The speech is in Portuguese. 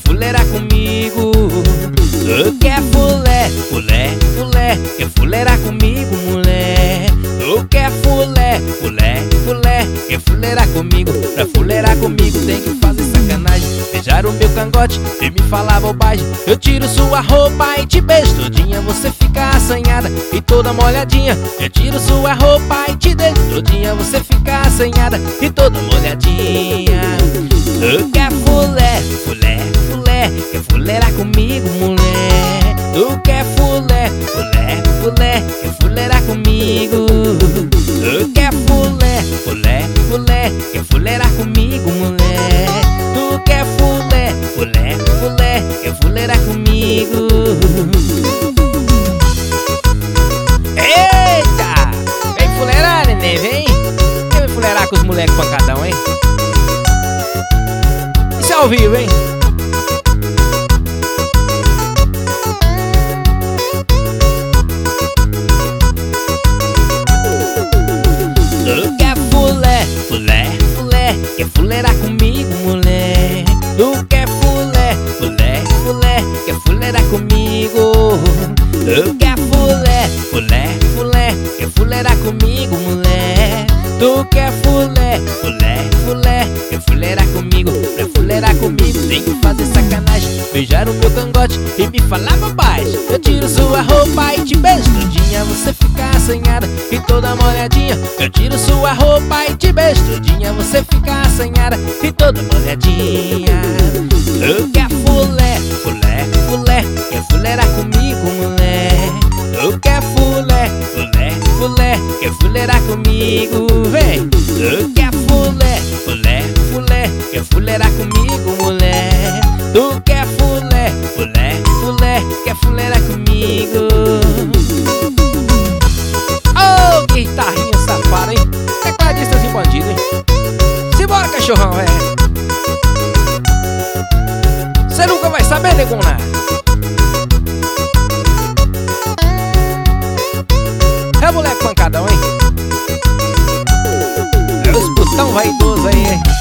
fuleirar comigo? Tu quer fulé, fulé, fulé, quer fuleirar comigo, mulher? Tu quer fulé, fulé, fulé, quer fuleirar comigo? Pra fuleirar comigo tem que fazer sacanagem, beijar o meu cangote e me falar bobagem. Eu tiro sua roupa e te beijo todinha, você fica assanhada e toda molhadinha. Eu tiro sua roupa e te beijo todinha, você fica assanhada e toda molhadinha. Tu quer fulé, fulé, fulé, quer fuleirar comigo, mulher? Tu quer fulé, fulé, fulé, quer fuleirar comigo? Tu quer fulé, fulé, fulé, quer fuleirar comigo, mulher? Tu quer fulé, fulé, fulé, quer fuleirar comigo? Eita! Vem fuleirar, neném, vem! Vem fuleirar com os moleques pancadão, hein? Isso é ao vivo, hein? Tu quer fulé, fulé, fulé, quer fuleirar comigo, mulher? Tu quer fulé, fulé, fulé, quer fuleirar comigo? Tu quer fulé, fulé, fulé, quer fuleirar comigo, mulher? Tu quer fulé, fulé, fulé, quer fuleirar comigo? Pra fuleirar comigo tem que fazer sacanagem, beijar o meu cangote e me falar bobagem. Eu tiro sua roupa e te beijo todinha, você fica assanhada e toda molhadinha. Eu tiro sua roupa e te beijo todinha, você fica assanhada e toda molhadinha. Tu quer fulé, fulé, fulé, quer fuleirar comigo, mulher? Tu quer fulé, fulé, fulé, quer fuleirar comigo? Vem! Tu quer fulé, fulé, fulé, quer fuleirar comigo, mulher? Tu quer fulé, fulé, fulé, quer fuleirar comigo? Oh, guitarrinha safada, hein? Tecladistas e bandido, hein? Simbora, cachorrão, velho! Você nunca vai saber, negona! É moleque pancadão, hein? É os putão vaidosos aí, hein?